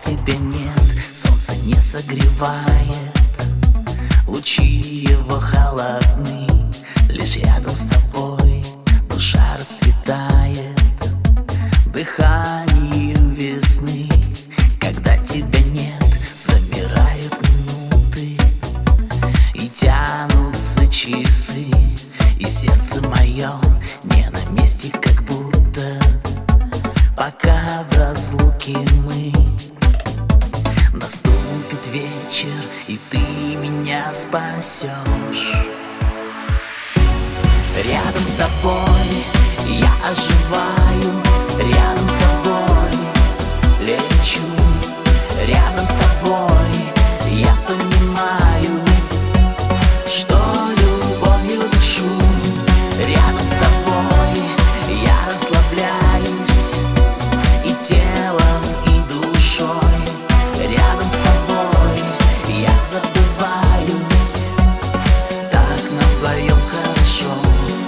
тебя нет, солнце не согревает, лучи его холодны. Лишь рядом с тобой душа расцветает дыханием весны. Когда тебя нет, замирают минуты и тянутся часы, и сердце мое не на месте, как будто пока в разлуке мы. Наступит вечер, и ты меня спасешь. Рядом с тобой я оживаю, рядом с тобой лечу, рядом с тобой я понимаю, что любовью дышу. Рядом с тобой я расслабляюсь и телом, и душой. Рядом с тобой я забываюсь, так нам вдвоем хорошо.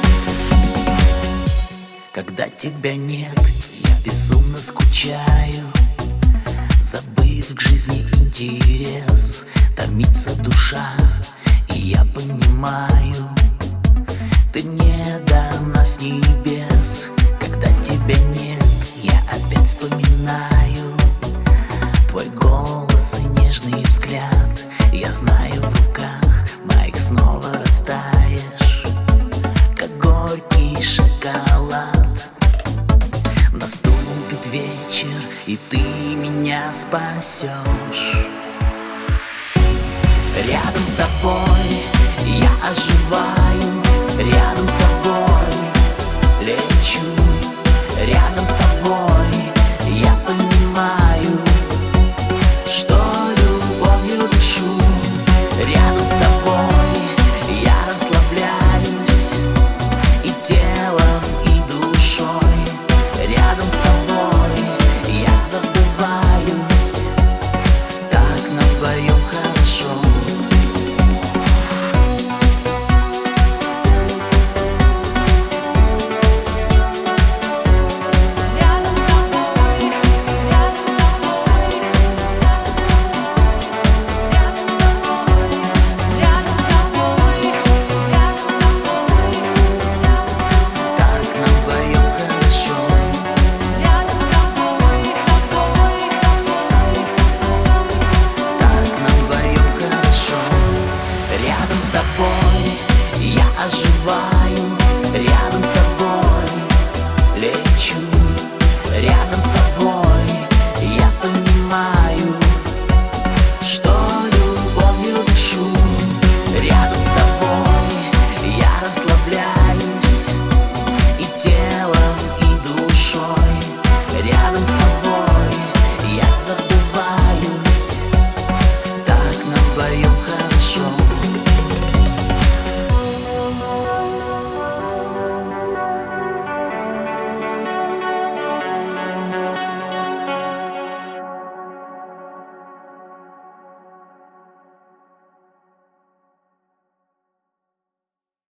Когда тебя нет, я безумно скучаю, забыв к жизни интерес, томится душа, и я понимаю, ты мне дана с небес. Когда тебя нет, я опять вспоминаю твой голос и нежный взгляд. Я знаю, в руках моих снова растаешь, как горький шоколад. Наступит вечер, и ты меня спасешь. Рядом с тобой я оживаю,